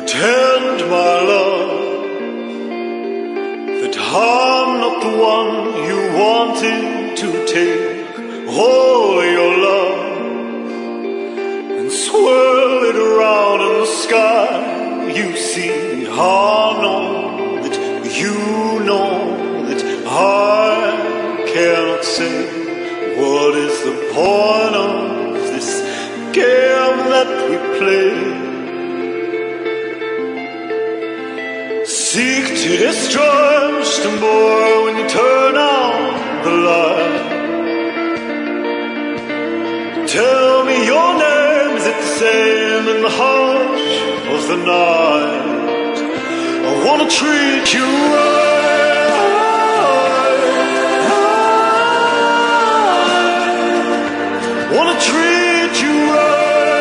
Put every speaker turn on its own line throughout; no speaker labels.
Pretend, my love, that I'm not the one you wanted to take all your love and swirl it around in the sky. You see, I know that you know that I cannot say what is the point of this game that we play. Seek to destroy just more when you turn out the light. Tell me your name, is it the same in the hush of the night? I wanna treat you right. Wanna treat you right.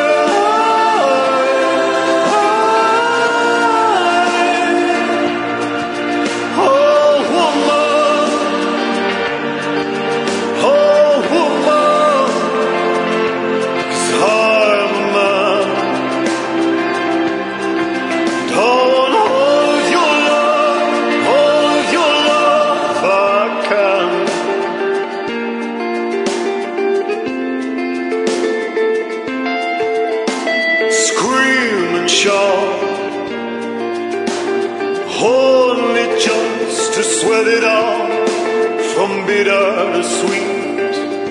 Only just to sweat it out from bitter to sweet.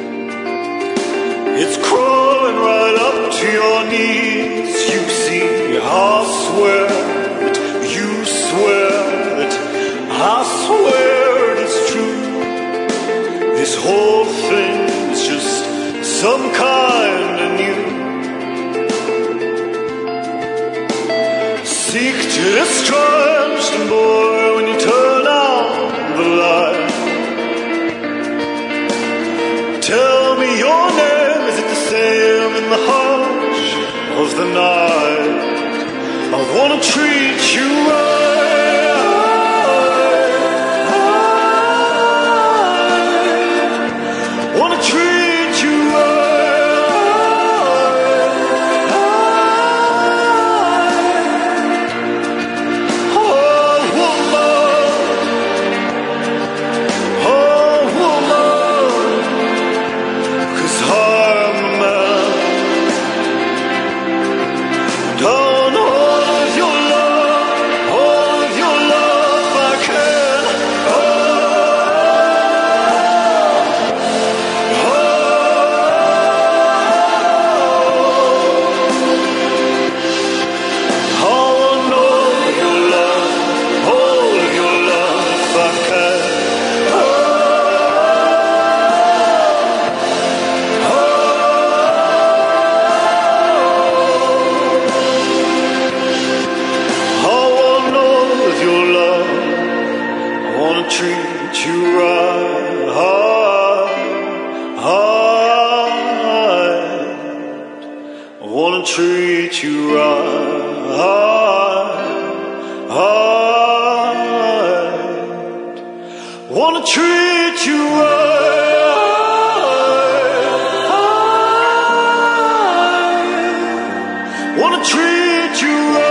It's crawling right up to your knees. You see, I swear that you swear that I swear it is true. This whole thing is just some kind of new. Seek to destroy just more when you turn out the light. Tell me your name, is it the same in the hush of the night? I wanna treat you right. Wanna treat you right. Treat you right. I wanna treat you right. Wanna treat you right. Wanna treat you right.